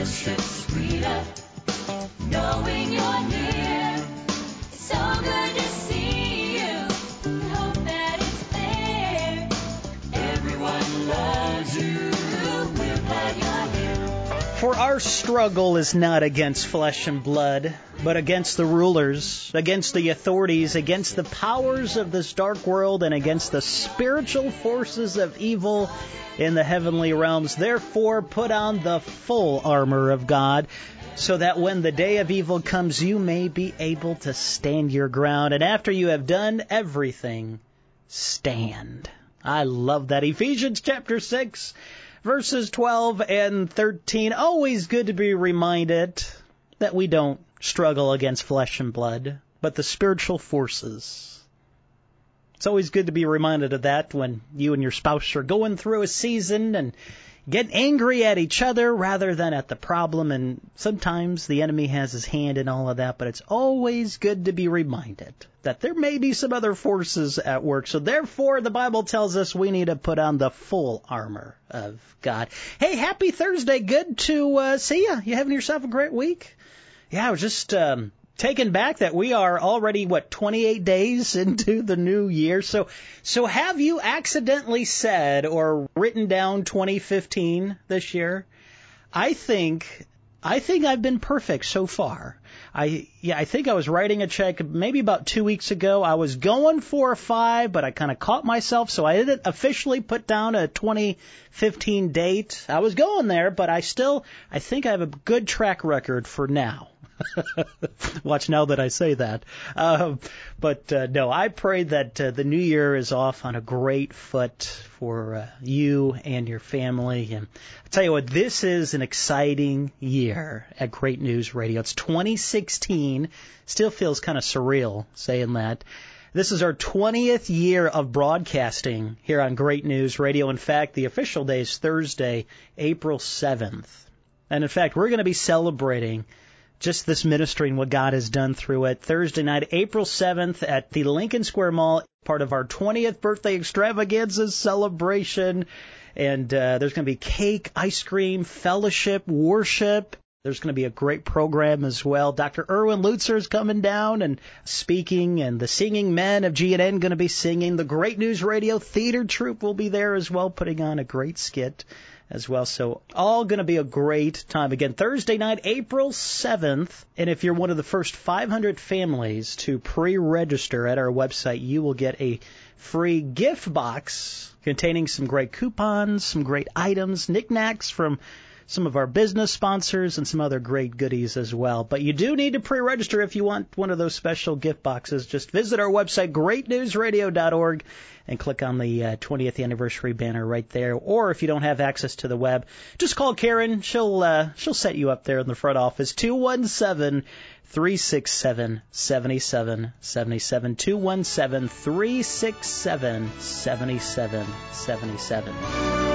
fellowship sweeter, knowing you're near. It's so good to see you. We hope that it's there. Everyone loves you. We're glad you're here. For our struggle is not against flesh and blood, but against the rulers, against the authorities, against the powers of this dark world, and against the spiritual forces of evil in the heavenly realms. Therefore, put on the full armor of God, so that when the day of evil comes, you may be able to stand your ground. And after you have done everything, stand. I love that. Ephesians chapter 6. Verses 12 and 13, always good to be reminded that we don't struggle against flesh and blood, but the spiritual forces. It's always good to be reminded of that when you and your spouse are going through a season and get angry at each other rather than at the problem. And sometimes the enemy has his hand in all of that, but it's always good to be reminded that there may be some other forces at work. So therefore, the Bible tells us we need to put on the full armor of God. Hey, happy Thursday. Good to see you. You having yourself a great week? Yeah, I was just taken back that we are already, 28 days into the new year. So have you accidentally said or written down 2015 this year? I think I've been perfect so far. I think I was writing a check maybe about 2 weeks ago. I was going for a 5, but I kind of caught myself, so I didn't officially put down a 2015 date. I was going there, but I think I have a good track record for now. Watch now that I say that. No, I pray that the new year is off on a great foot for you and your family. And I tell you what, this is an exciting year at Great News Radio. It's 2016. Still feels kind of surreal saying that. This is our 20th year of broadcasting here on Great News Radio. In fact, the official day is Thursday, April 7th. And in fact, we're going to be celebrating just this ministry and what God has done through it. Thursday night, April 7th at the Lincoln Square Mall, part of our 20th birthday extravaganza celebration. And there's going to be cake, ice cream, fellowship, worship. There's going to be a great program as well. Dr. Erwin Lutzer is coming down and speaking, and the Singing Men of GNN going to be singing. The Great News Radio Theater Troupe will be there as well, putting on a great skit as well. So all going to be a great time. Again, Thursday night, April 7th. And if you're one of the first 500 families to pre-register at our website, you will get a free gift box containing some great coupons, some great items, knickknacks from some of our business sponsors, and some other great goodies as well. But you do need to pre-register if you want one of those special gift boxes. Just visit our website, greatnewsradio.org, and click on the 20th anniversary banner right there. Or if you don't have access to the web, just call Karen. She'll set you up there in the front office. 217-367-7777. 217-367-7777.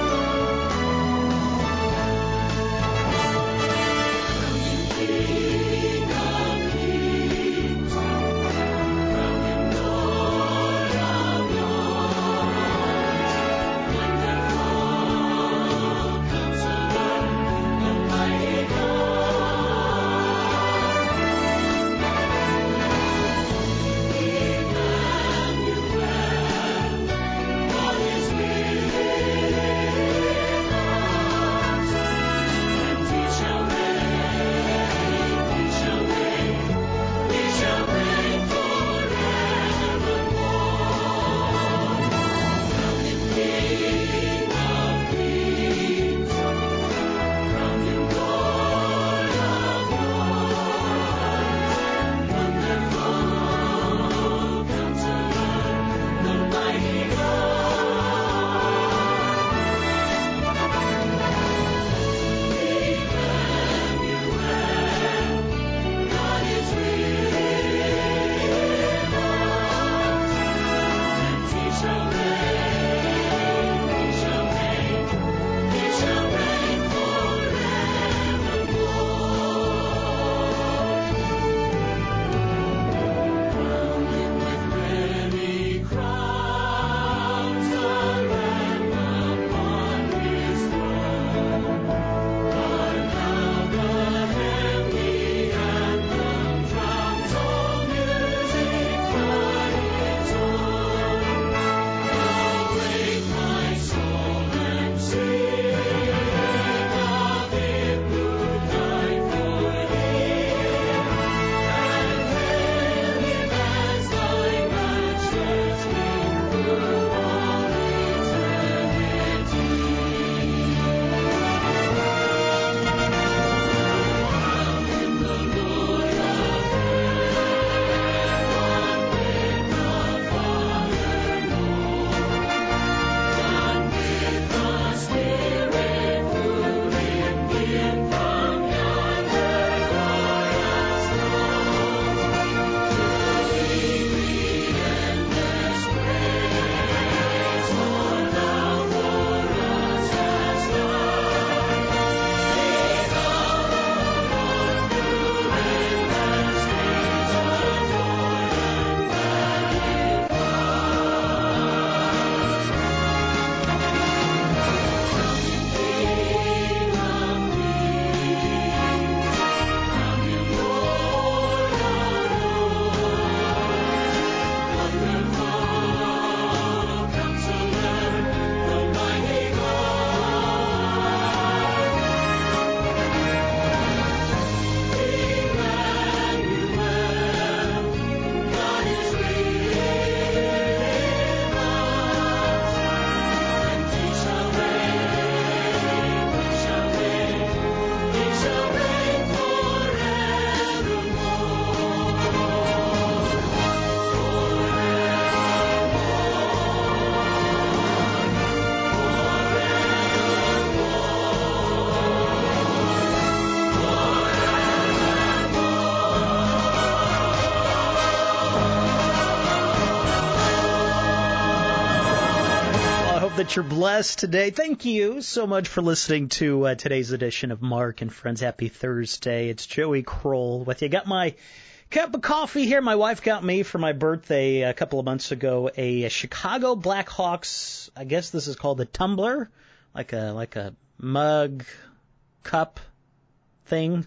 that you're blessed today. Thank you so much for listening to today's edition of Mark and Friends. Happy Thursday. It's Joey Kroll with you. Got my cup of coffee here. My wife got me for my birthday a couple of months ago a Chicago Blackhawks, I guess this is called a tumbler, like a mug cup thing.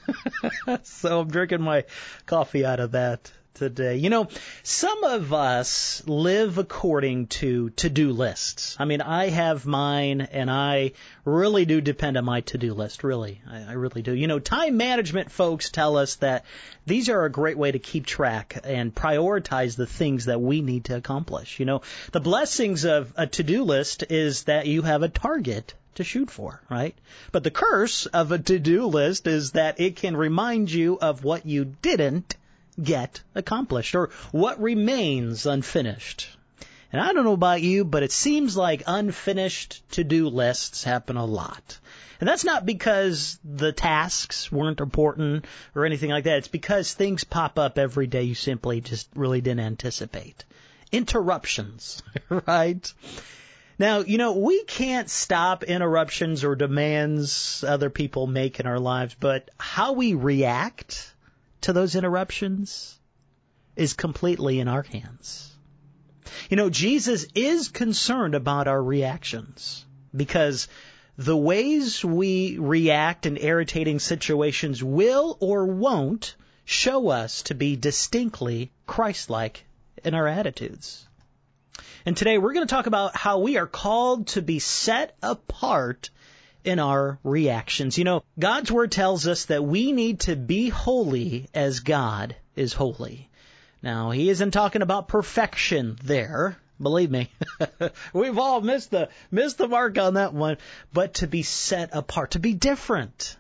So I'm drinking my coffee out of that today. You know, some of us live according to to-do lists. I mean, I have mine, and I really do depend on my to-do list, really. I really do. You know, time management folks tell us that these are a great way to keep track and prioritize the things that we need to accomplish. You know, the blessings of a to-do list is that you have a target to shoot for, right? But the curse of a to-do list is that it can remind you of what you didn't get accomplished or what remains unfinished. And I don't know about you, but it seems like unfinished to-do lists happen a lot. And that's not because the tasks weren't important or anything like that. It's because things pop up every day you simply just really didn't anticipate. Interruptions, right? Now, you know, we can't stop interruptions or demands other people make in our lives, but how we react to those interruptions is completely in our hands. You know, Jesus is concerned about our reactions because the ways we react in irritating situations will or won't show us to be distinctly Christ-like in our attitudes. And today we're going to talk about how we are called to be set apart in our reactions. You know, God's Word tells us that we need to be holy as God is holy. Now, He isn't talking about perfection there. Believe me, we've all missed the mark on that one. But to be set apart, to be different.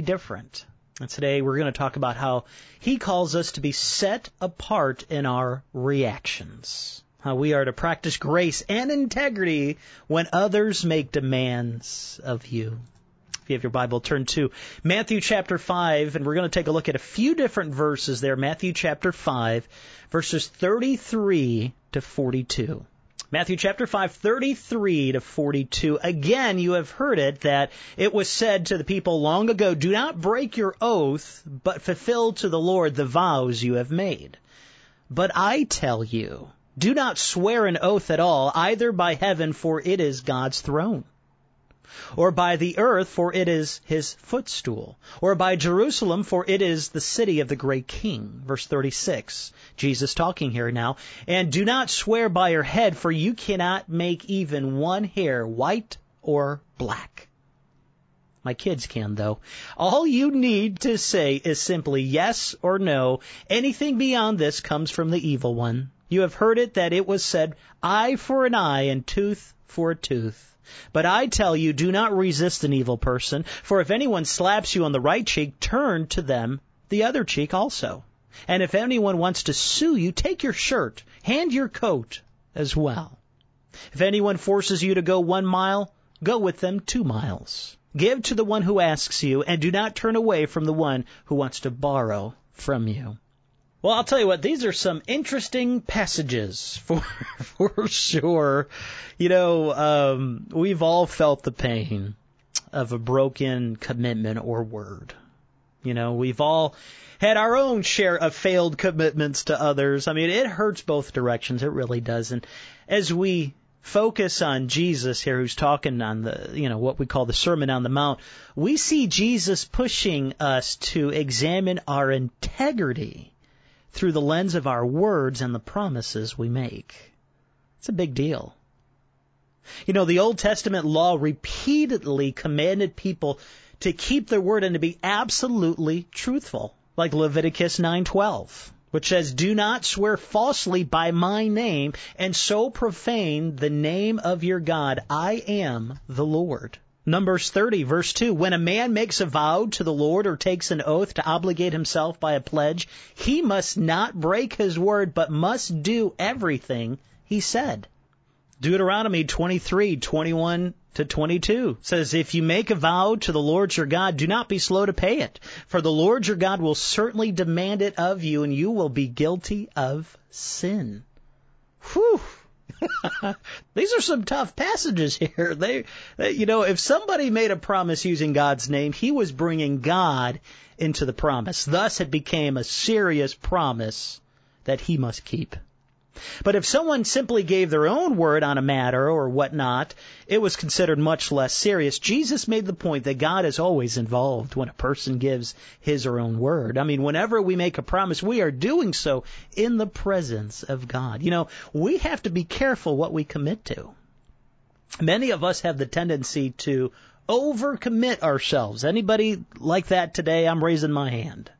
And today we're going to talk about how He calls us to be set apart in our reactions. How we are to practice grace and integrity when others make demands of you. If you have your Bible, turn to Matthew chapter 5, and we're going to take a look at a few different verses there. Matthew chapter 5, verses 33 to 42. Matthew chapter 5, 33 to 42. Again, you have heard it, that it was said to the people long ago, do not break your oath, but fulfill to the Lord the vows you have made. But I tell you, do not swear an oath at all, either by heaven, for it is God's throne, or by the earth, for it is His footstool, or by Jerusalem, for it is the city of the great King. Verse 36, Jesus talking here now. And do not swear by your head, for you cannot make even one hair white or black. My kids can, though. All you need to say is simply yes or no. Anything beyond this comes from the evil one. You have heard it that it was said, eye for an eye and tooth for a tooth. But I tell you, do not resist an evil person, for if anyone slaps you on the right cheek, turn to them the other cheek also. And if anyone wants to sue you, take your shirt, hand your coat as well. If anyone forces you to go 1 mile, go with them 2 miles. Give to the one who asks you, and do not turn away from the one who wants to borrow from you. Well, I'll tell you what, these are some interesting passages for sure. You know, we've all felt the pain of a broken commitment or word. You know, we've all had our own share of failed commitments to others. I mean, it hurts both directions. It really does. And as we focus on Jesus here, who's talking on the, you know, what we call the Sermon on the Mount, we see Jesus pushing us to examine our integrity through the lens of our words and the promises we make. It's a big deal. You know, the Old Testament law repeatedly commanded people to keep their word and to be absolutely truthful, like Leviticus 9:12, which says, do not swear falsely by my name and so profane the name of your God. I am the Lord. Numbers 30, verse 2, when a man makes a vow to the Lord or takes an oath to obligate himself by a pledge, he must not break his word, but must do everything he said. Deuteronomy 23, 21 to 22 says, if you make a vow to the Lord your God, do not be slow to pay it, for the Lord your God will certainly demand it of you, and you will be guilty of sin. Whew! These are some tough passages here. If somebody made a promise using God's name, he was bringing God into the promise. Thus, it became a serious promise that he must keep. But if someone simply gave their own word on a matter or whatnot, it was considered much less serious. Jesus made the point that God is always involved when a person gives his or own word. I mean, whenever we make a promise, we are doing so in the presence of God. We have to be careful what we commit to. Many of us have the tendency to overcommit ourselves. Anybody like that today? I'm raising my hand.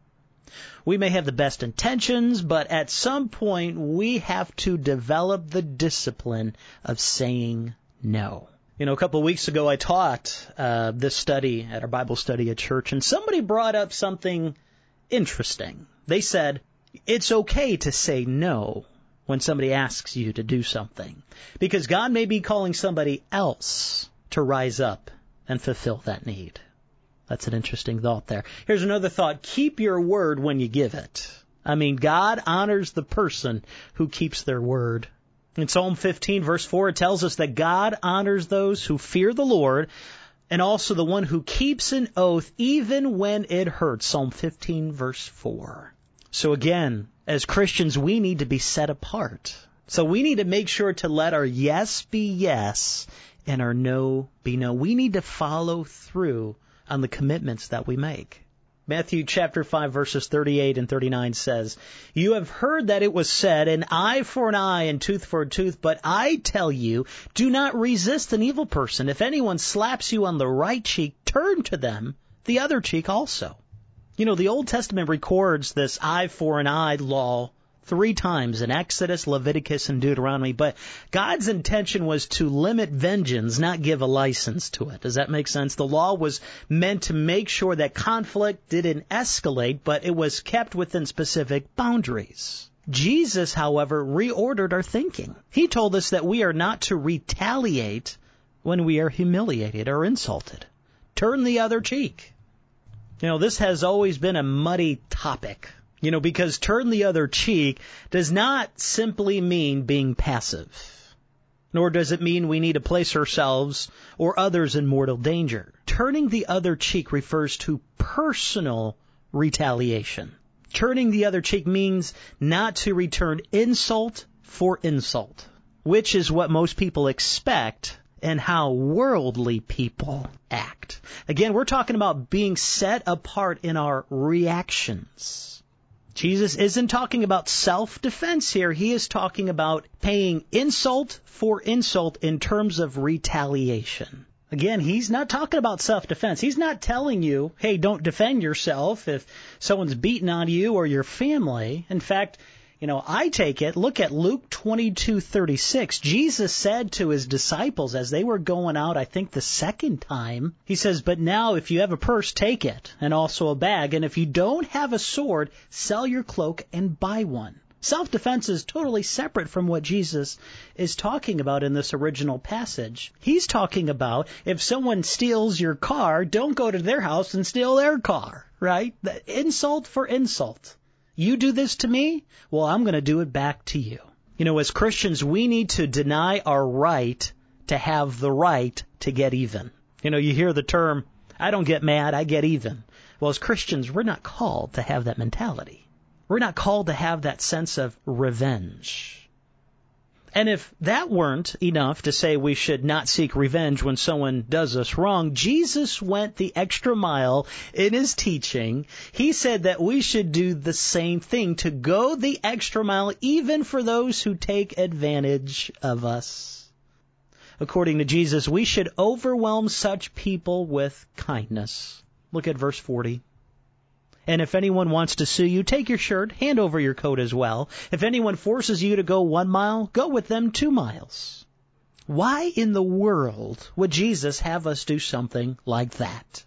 We may have the best intentions, but at some point we have to develop the discipline of saying no. A couple of weeks ago I taught this study at our Bible study at church, and somebody brought up something interesting. They said, it's okay to say no when somebody asks you to do something, because God may be calling somebody else to rise up and fulfill that need. That's an interesting thought there. Here's another thought. Keep your word when you give it. I mean, God honors the person who keeps their word. In Psalm 15, verse 4, it tells us that God honors those who fear the Lord and also the one who keeps an oath even when it hurts. Psalm 15, verse 4. So again, as Christians, we need to be set apart. So we need to make sure to let our yes be yes and our no be no. We need to follow through on the commitments that we make. Matthew chapter 5 verses 38 and 39 says, "You have heard that it was said, an eye for an eye and tooth for a tooth, but I tell you, do not resist an evil person. If anyone slaps you on the right cheek, turn to them the other cheek also." The Old Testament records this eye for an eye law 3 times in Exodus, Leviticus, and Deuteronomy. But God's intention was to limit vengeance, not give a license to it. Does that make sense? The law was meant to make sure that conflict didn't escalate, but it was kept within specific boundaries. Jesus, however, reordered our thinking. He told us that we are not to retaliate when we are humiliated or insulted. Turn the other cheek. This has always been a muddy topic. Because turn the other cheek does not simply mean being passive, nor does it mean we need to place ourselves or others in mortal danger. Turning the other cheek refers to personal retaliation. Turning the other cheek means not to return insult for insult, which is what most people expect and how worldly people act. Again, we're talking about being set apart in our reactions. Jesus isn't talking about self-defense here. He is talking about paying insult for insult in terms of retaliation. Again, he's not talking about self-defense. He's not telling you, hey, don't defend yourself if someone's beating on you or your family. In fact, I take it, look at Luke 22:36. Jesus said to his disciples as they were going out, I think the second time, he says, "But now if you have a purse, take it, and also a bag. And if you don't have a sword, sell your cloak and buy one." Self-defense is totally separate from what Jesus is talking about in this original passage. He's talking about if someone steals your car, don't go to their house and steal their car, right? Insult for insult. You do this to me, well, I'm going to do it back to you. As Christians, we need to deny our right to have the right to get even. You hear the term, I don't get mad, I get even. Well, as Christians, we're not called to have that mentality. We're not called to have that sense of revenge. And if that weren't enough to say we should not seek revenge when someone does us wrong, Jesus went the extra mile in his teaching. He said that we should do the same thing, to go the extra mile even for those who take advantage of us. According to Jesus, we should overwhelm such people with kindness. Look at verse 40. "And if anyone wants to sue you, take your shirt, hand over your coat as well. If anyone forces you to go 1 mile, go with them 2 miles. Why in the world would Jesus have us do something like that?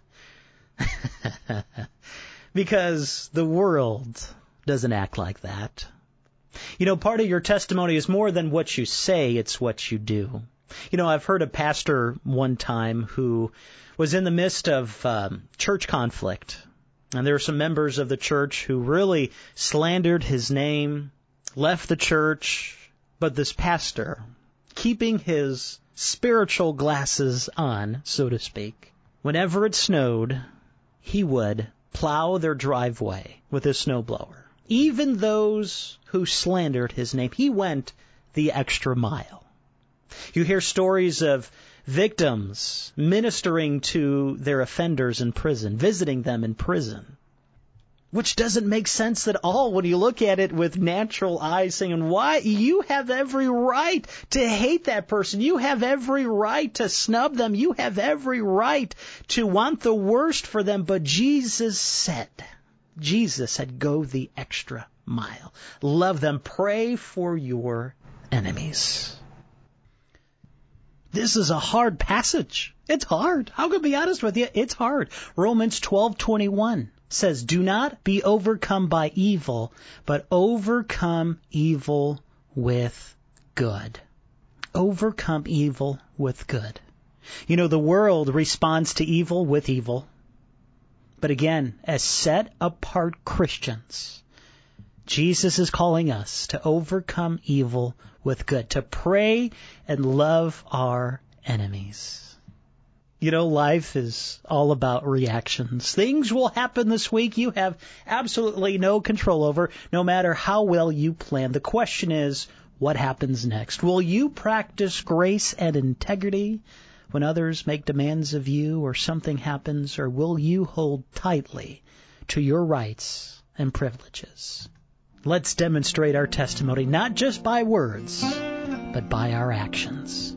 Because the world doesn't act like that. Part of your testimony is more than what you say, it's what you do. I've heard a pastor one time who was in the midst of church conflict. And there were some members of the church who really slandered his name, left the church. But this pastor keeping his spiritual glasses on, so to speak. Whenever it snowed, he would plow their driveway with his snowblower. Even those who slandered his name, he went the extra mile. You hear stories of victims ministering to their offenders in prison, visiting them in prison, which doesn't make sense at all when you look at it with natural eyes, saying, why? You have every right to hate that person. You have every right to snub them. You have every right to want the worst for them. But Jesus said, go the extra mile. Love them. Pray for your enemies. This is a hard passage. It's hard. I'm going to be honest with you. It's hard. Romans 12:21 says, do not be overcome by evil, but overcome evil with good. Overcome evil with good. You know, the world responds to evil with evil. But again, as set-apart Christians, Jesus is calling us to overcome evil with good, to pray and love our enemies. You know, life is all about reactions. Things will happen this week you have absolutely no control over, no matter how well you plan. The question is, what happens next? Will you practice grace and integrity when others make demands of you or something happens, or will you hold tightly to your rights and privileges? Let's demonstrate our testimony, not just by words, but by our actions.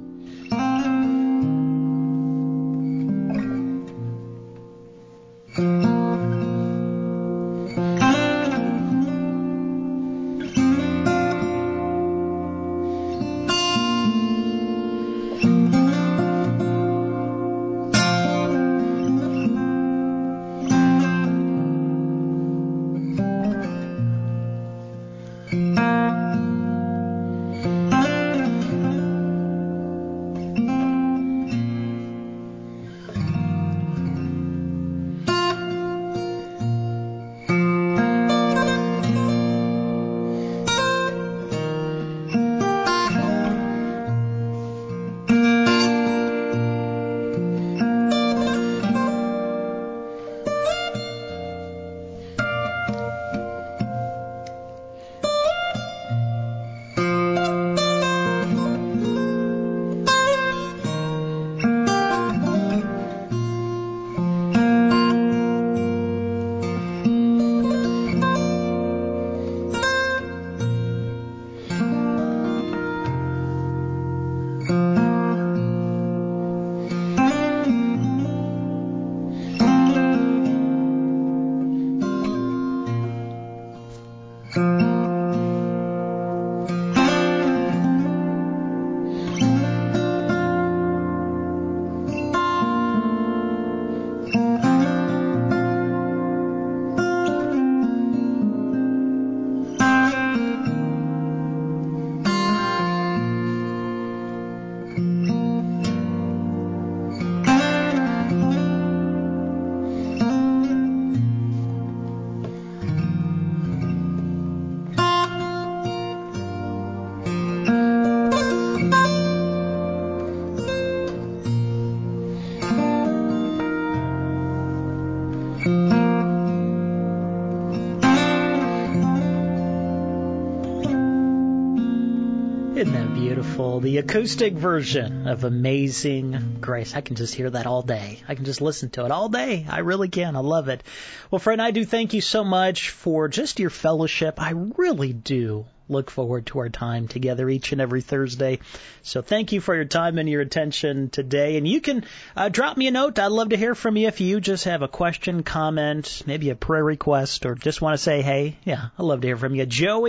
Isn't that beautiful? The acoustic version of Amazing Grace. I can just hear that all day. I can just listen to it all day. I really can. I love it. Well, friend, I do thank you so much for just your fellowship. I really do look forward to our time together each and every Thursday. So thank you for your time and your attention today. And you can drop me a note. I'd love to hear from you if you just have a question, comment, maybe a prayer request, or just want to say, hey, yeah, I'd love to hear from you.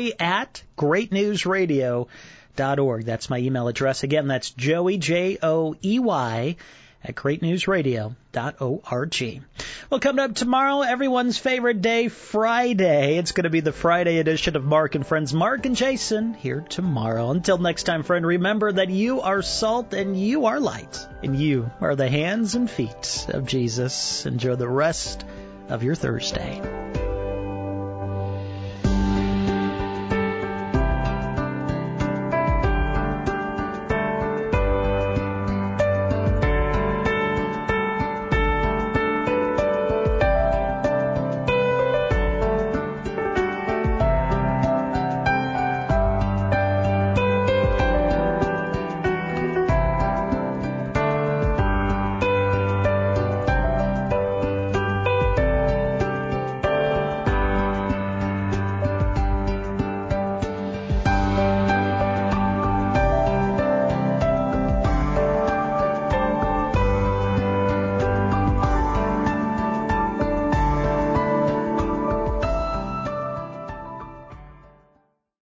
Joey@greatnewsradio.org. That's my email address. Again, that's Joey, Joey, @greatnewsradio.org. Well, coming up tomorrow, everyone's favorite day, Friday. It's going to be the Friday edition of Mark and Friends. Mark and Jason here tomorrow. Until next time, friend, remember that you are salt and you are light, and you are the hands and feet of Jesus. Enjoy the rest of your Thursday.